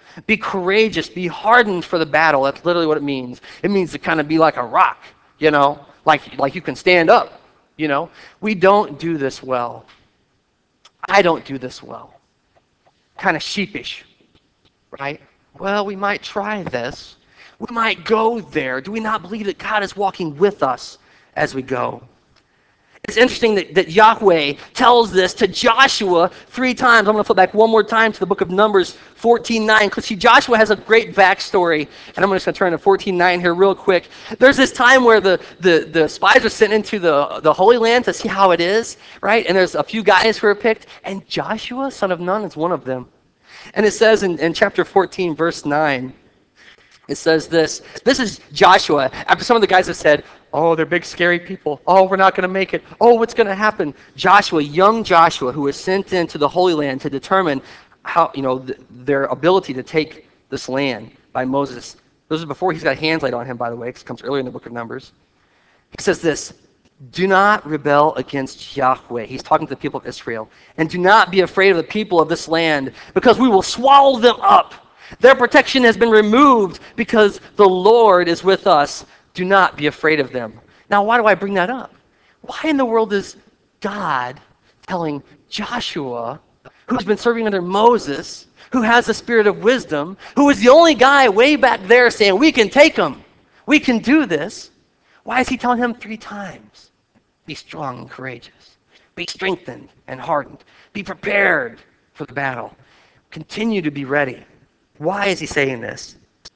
Be courageous. Be hardened for the battle. That's literally what it means. It means to kind of be like a rock, you know, like, like you can stand up, you know. We don't do this well. I don't do this well. Kind of sheepish, right? Well, we might try this. We might go there. Do we not believe that God is walking with us as we go? It's interesting that, that Yahweh tells this to Joshua three times. I'm going to flip back one more time to the book of Numbers fourteen nine, because see, Joshua has a great backstory, and I'm just going to turn to fourteen nine here real quick. There's this time where the, the, the spies are sent into the, the Holy Land to see how it is, right? And there's a few guys who are picked, and Joshua, son of Nun, is one of them. And it says in, in chapter fourteen, verse nine, it says this. This is Joshua, after some of the guys have said, oh, they're big, scary people. Oh, we're not going to make it. Oh, what's going to happen? Joshua, young Joshua, who was sent into the Holy Land to determine how, you know, th- their ability to take this land by Moses. This is before he's got hands laid on him, by the way, because it comes earlier in the book of Numbers. He says this, do not rebel against Yahweh. He's talking to the people of Israel. And do not be afraid of the people of this land, because we will swallow them up. Their protection has been removed because the Lord is with us. Do not be afraid of them. Now, why do I bring that up? Why in the world is God telling Joshua, who's been serving under Moses, who has the spirit of wisdom, who is the only guy way back there saying, we can take them, we can do this? Why is he telling him three times? Be strong and courageous. Be strengthened and hardened. Be prepared for the battle. Continue to be ready. Why is he saying this?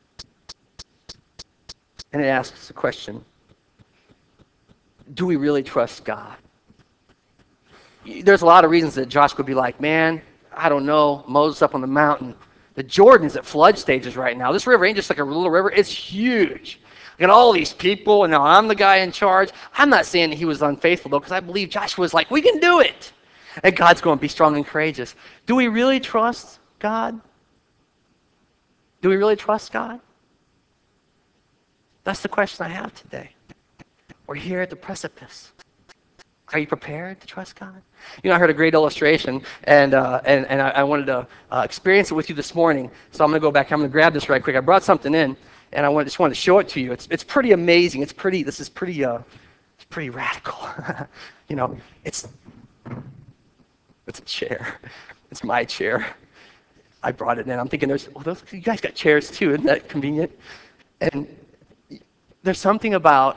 And it asks the question, do we really trust God? There's a lot of reasons that Joshua would be like, man, I don't know, Moses up on the mountain. The Jordan's at flood stages right now. This river ain't just like a little river, it's huge. Look at all these people, and now I'm the guy in charge. I'm not saying that he was unfaithful, though, because I believe Joshua was like, we can do it. And God's going, be strong and courageous. Do we really trust God? Do we really trust God? That's the question I have today. We're here at the precipice. Are you prepared to trust God? You know, I heard a great illustration, and uh, and, and I, I wanted to uh, experience it with you this morning. So I'm going to go back. I'm going to grab this right quick. I brought something in, and I want, just wanted to show it to you. It's it's pretty amazing. It's pretty. This is pretty. Uh, it's pretty radical. You know, it's it's a chair. It's my chair. I brought it in. I'm thinking, there's oh, those you guys got chairs too. Isn't that convenient? And there's something about.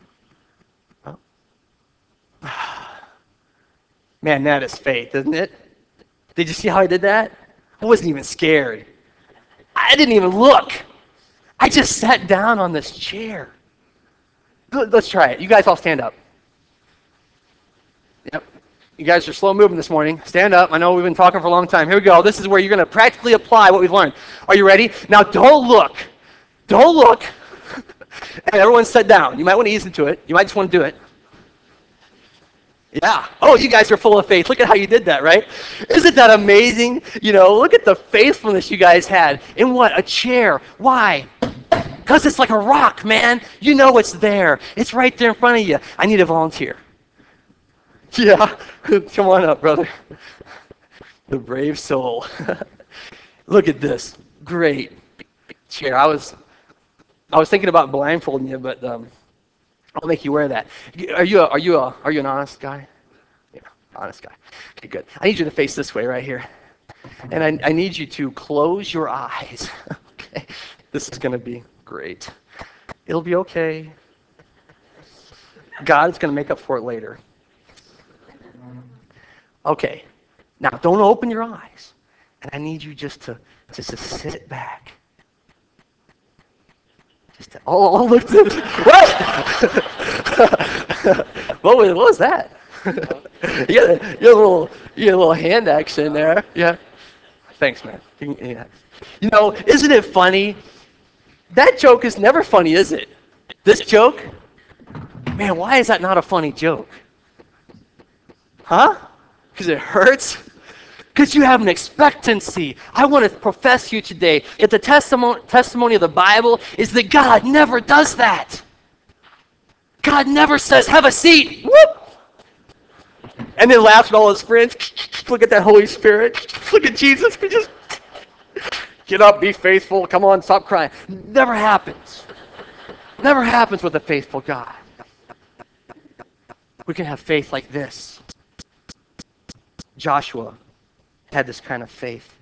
Man, that is faith, isn't it? Did you see how I did that? I wasn't even scared. I didn't even look. I just sat down on this chair. Let's try it. You guys all stand up. Yep. You guys are slow moving this morning. Stand up. I know we've been talking for a long time. Here we go. This is where you're going to practically apply what we've learned. Are you ready? Now, don't look. Don't look. And everyone sit down. You might want to ease into it. You might just want to do it. Yeah. Oh, you guys are full of faith. Look at how you did that, right? Isn't that amazing? You know, look at the faithfulness you guys had. In what? A chair. Why? Because it's like a rock, man. You know it's there. It's right there in front of you. I need a volunteer. Yeah. Come on up, brother. The brave soul. Look at this. Great chair. I was I was thinking about blindfolding you, but um, I'll make you wear that. Are you a, are you a, are you an honest guy? Yeah, honest guy. Okay, good. I need you to face this way right here. And I, I need you to close your eyes. Okay. This is going to be great. It'll be okay. God is going to make up for it later. Okay. Now, don't open your eyes. And I need you just to just to sit back. Just to, oh, oh, look at this. What? what, was, what was that? you, got a, you, got a little, you got a little hand action there. Yeah. Thanks, man. Yeah. You know, isn't it funny? That joke is never funny, is it? This joke? Man, why is that not a funny joke? Huh? Because it hurts? Because you have an expectancy. I want to profess to you today that the testimony, testimony of the Bible is that God never does that. God never says, have a seat. Whoop! And then laughs at all his friends. Look at that Holy Spirit. Look at Jesus. We just, get up, be faithful, come on, stop crying. Never happens. Never happens with a faithful God. We can have faith like this. Joshua had this kind of faith.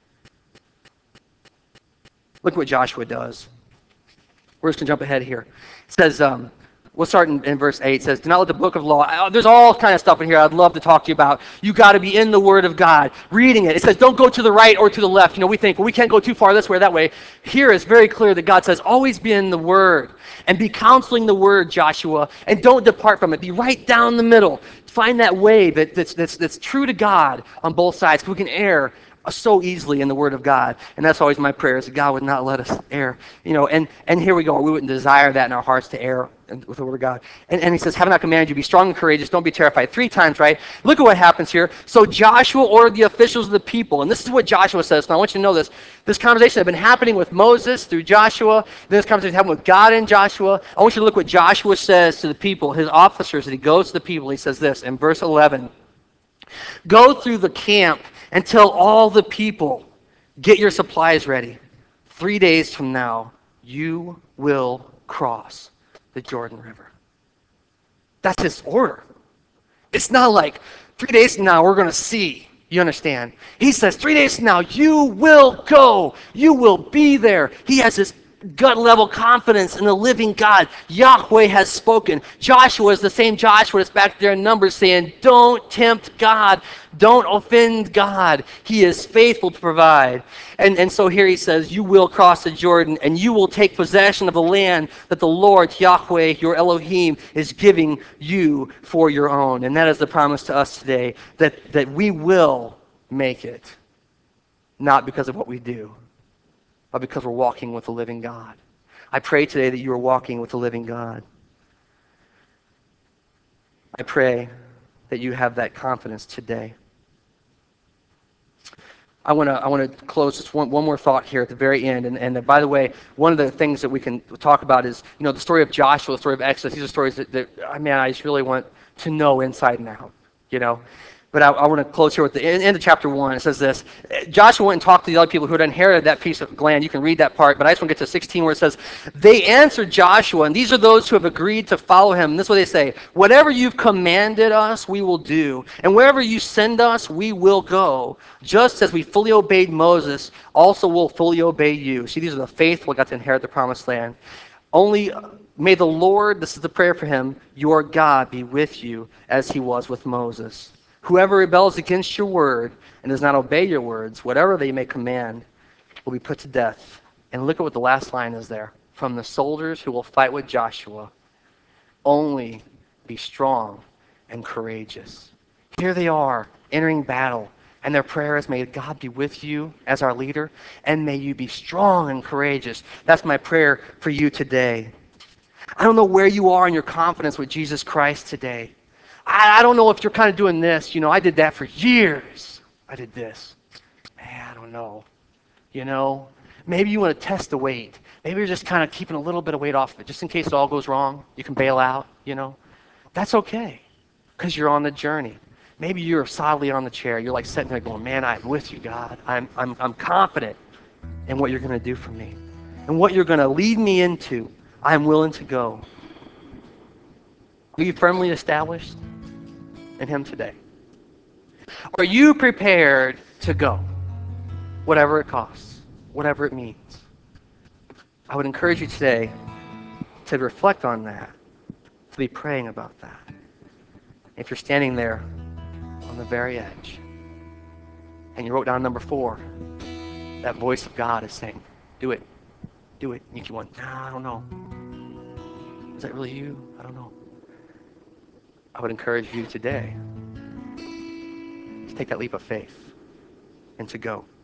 Look what Joshua does. We're just going to jump ahead here. It says, um, we'll start in, in verse eight. It says, do not let the book of law, uh, there's all kind of stuff in here I'd love to talk to you about. You got to be in the Word of God, reading it. It says, don't go to the right or to the left. You know, we think, well, we can't go too far this way or that way. Here it's very clear that God says, always be in the Word and be counseling the Word, Joshua, and don't depart from it. Be right down the middle. Find that way that, that's, that's, that's true to God on both sides, because we can err so easily in the Word of God. And that's always my prayer, is that God would not let us err. You know, and, and here we go. We wouldn't desire that in our hearts, to err with the Word of God. And, and he says, have I not commanded you, be strong and courageous, don't be terrified. Three times, right? Look at what happens here. So Joshua ordered the officials of the people, and this is what Joshua says. Now I want you to know this. This conversation had been happening with Moses through Joshua. Then this conversation happened with God and Joshua. I want you to look what Joshua says to the people, his officers, and he goes to the people. He says this in verse eleven. Go through the camp and tell all the people, get your supplies ready. Three days from now, you will cross the Jordan River. That's his order. It's not like three days from now, we're going to see. You understand? He says, three days from now, you will go. You will be there. He has this gut level confidence in the living God. Yahweh has spoken. Joshua is the same Joshua that's back there in Numbers saying, don't tempt God. Don't offend God. He is faithful to provide. And, and so here he says, you will cross the Jordan and you will take possession of the land that the Lord, Yahweh, your Elohim, is giving you for your own. And that is the promise to us today, that, that we will make it, not because of what we do, but because we're walking with the living God. I pray today that you are walking with the living God. I pray that you have that confidence today. I want to I want to close just one, one more thought here at the very end. And, and uh, by the way, one of the things that we can talk about is, you know, the story of Joshua, the story of Exodus. These are stories that, that I mean, I just really want to know inside and out, you know. But I, I want to close here with the end of chapter one. It says this. Joshua went and talked to the other people who had inherited that piece of land. You can read that part, but I just want to get to sixteen where it says, they answered Joshua, and these are those who have agreed to follow him. And this is what they say. Whatever you've commanded us, we will do. And wherever you send us, we will go. Just as we fully obeyed Moses, also will fully obey you. See, these are the faithful who got to inherit the promised land. Only may the Lord, this is the prayer for him, your God be with you as he was with Moses. Whoever rebels against your word and does not obey your words, whatever they may command, will be put to death. And look at what the last line is there. From the soldiers who will fight with Joshua, only be strong and courageous. Here they are, entering battle. And their prayer is, may God be with you as our leader, and may you be strong and courageous. That's my prayer for you today. I don't know where you are in your confidence with Jesus Christ today. I, I don't know if you're kind of doing this. You know, I did that for years. I did this. Man, I don't know. You know, maybe you want to test the weight. Maybe you're just kind of keeping a little bit of weight off of it, just in case it all goes wrong. You can bail out, you know. That's okay, because you're on the journey. Maybe you're solidly on the chair. You're like sitting there going, man, I'm with you, God. I'm, I'm, I'm confident in what you're going to do for me. And what you're going to lead me into, I'm willing to go. Are you firmly established in him today? Are you prepared to go? Whatever it costs, whatever it means. I would encourage you today to reflect on that, to be praying about that. If you're standing there on the very edge, and you wrote down number four, that voice of God is saying, do it, do it. And you keep going, nah, I don't know. Is that really you? I don't know. I would encourage you today to take that leap of faith and to go.